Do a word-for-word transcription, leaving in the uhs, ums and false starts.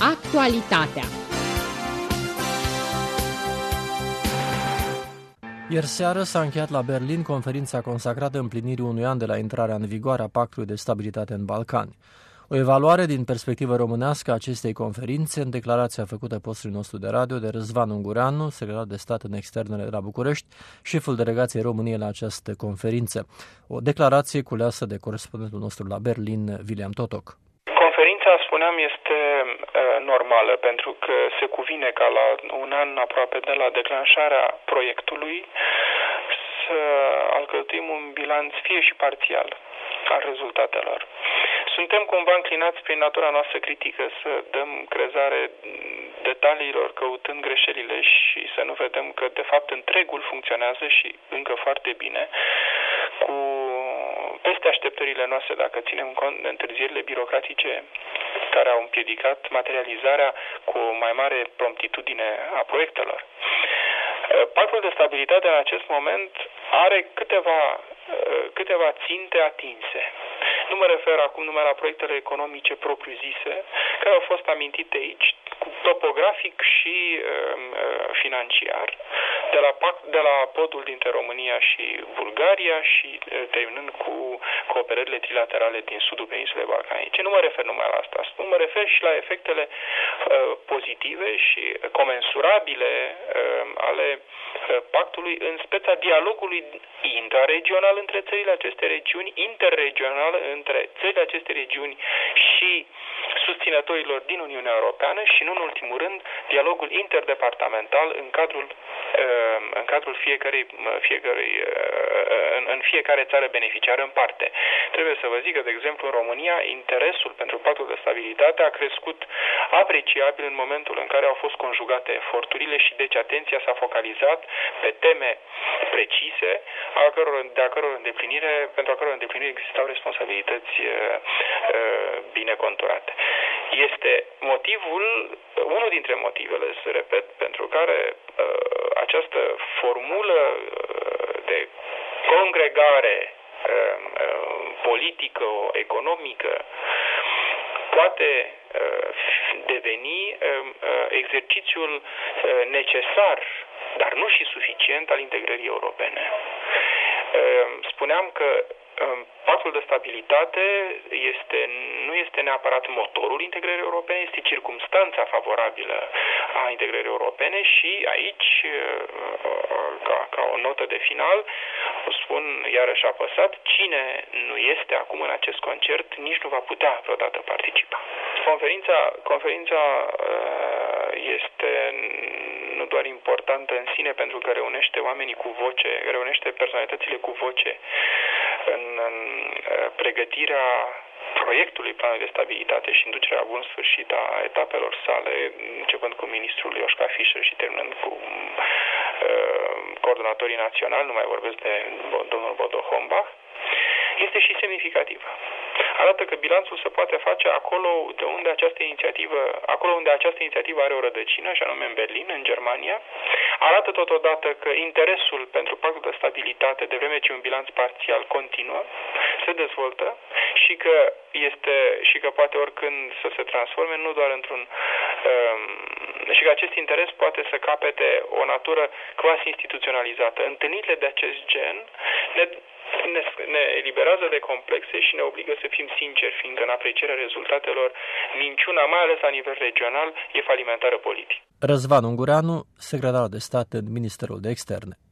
Actualitatea. Ieri seară s-a încheiat la Berlin conferința consacrată împlinirii unui an de la intrarea în vigoare a Pactului de Stabilitate în Balcani. O evaluare din perspectivă românească a acestei conferințe în declarația făcută postului nostru de radio de Răzvan Ungureanu, secretar de stat în externele de la București, șeful delegației României la această conferință. O declarație culeasă de corespondentul nostru la Berlin, William Totoc. Conferința, spuneam, este uh, normală, pentru că se cuvine ca la un an aproape de la declanșarea proiectului să alcătuim un bilanț, fie și parțial, al rezultatelor. Suntem cumva înclinați prin natura noastră critică să dăm crezare detaliilor căutând greșelile și să nu vedem că de fapt întregul funcționează și încă foarte bine, cu peste așteptările noastre dacă ținem cont de întârzierile birocratice care au împiedicat materializarea cu o mai mare promptitudine a proiectelor. Pactul de stabilitate în acest moment are câteva, câteva ținte atinse. Nu mă refer acum numai la proiectele economice propriu-zise, care au fost amintite aici, topografic și uh, financiar, de la, de la podul dintre România și Bulgaria și uh, terminând cu cooperările trilaterale din sudul peninsulei balcanice. Nu mă refer numai la asta, spun, mă refer și la efectele uh, pozitive și comensurabile uh, ale uh, pactului în speța dialogului intraregional între țările acestei regiuni, interregional între țările acestei regiuni și susținătorilor din Uniunea Europeană și, nu în ultimul rând, dialogul interdepartamental în cadrul, în cadrul fiecărei, fiecărei, în, în fiecare țară beneficiară în parte. Trebuie să vă zic că, de exemplu, în România, interesul pentru Pactul de Stabilitate a crescut apreciabil în momentul în care au fost conjugate eforturile și, deci, atenția s-a focalizat pe teme precise, a căror, de a căror îndeplinire, pentru a căror îndeplinire existau responsabilități bine conturate. Este motivul, unul dintre motivele, să repet, pentru care uh, această formulă de congregare uh, politică, economică, poate uh, deveni uh, exercițiul uh, necesar, dar nu și suficient, al integrării europene. Uh, spuneam că Pactul de stabilitate este, nu este neapărat motorul integrării europene, este circumstanța favorabilă a integrării europene și aici, ca, ca o notă de final, spun iarăși apăsat, cine nu este acum în acest concert nici nu va putea vreodată participa. Conferința, conferința este nu doar importantă în sine pentru că reunește oamenii cu voce, reunește personalitățile cu voce în, în pregătirea proiectului planului de stabilitate și inducerea la bun sfârșit a etapelor sale, începând cu ministrul Joschka Fischer și terminând cu uh, coordonatorii naționali, nu mai vorbesc de domnul Bodo Hombach, este și semnificativă. Arată că bilanțul se poate face acolo de unde această inițiativă, acolo unde această inițiativă are o rădăcină, și anume în Berlin, în Germania. Arată totodată că interesul pentru Pactul de Stabilitate, de vreme ce un bilanț parțial continuă, se dezvoltă și că este și că poate oricând să se transforme nu doar într-un um, și că acest interes poate să capete o natură quasi instituționalizată. Întâlnirile de acest gen ne Ne, ne eliberează de complexe și ne obligă să fim sinceri, fiindcă în aprecierea rezultatelor, minciuna, mai ales la nivel regional, e falimentară politic. Răzvan Ungureanu, secretar de stat în Ministerul de Externe.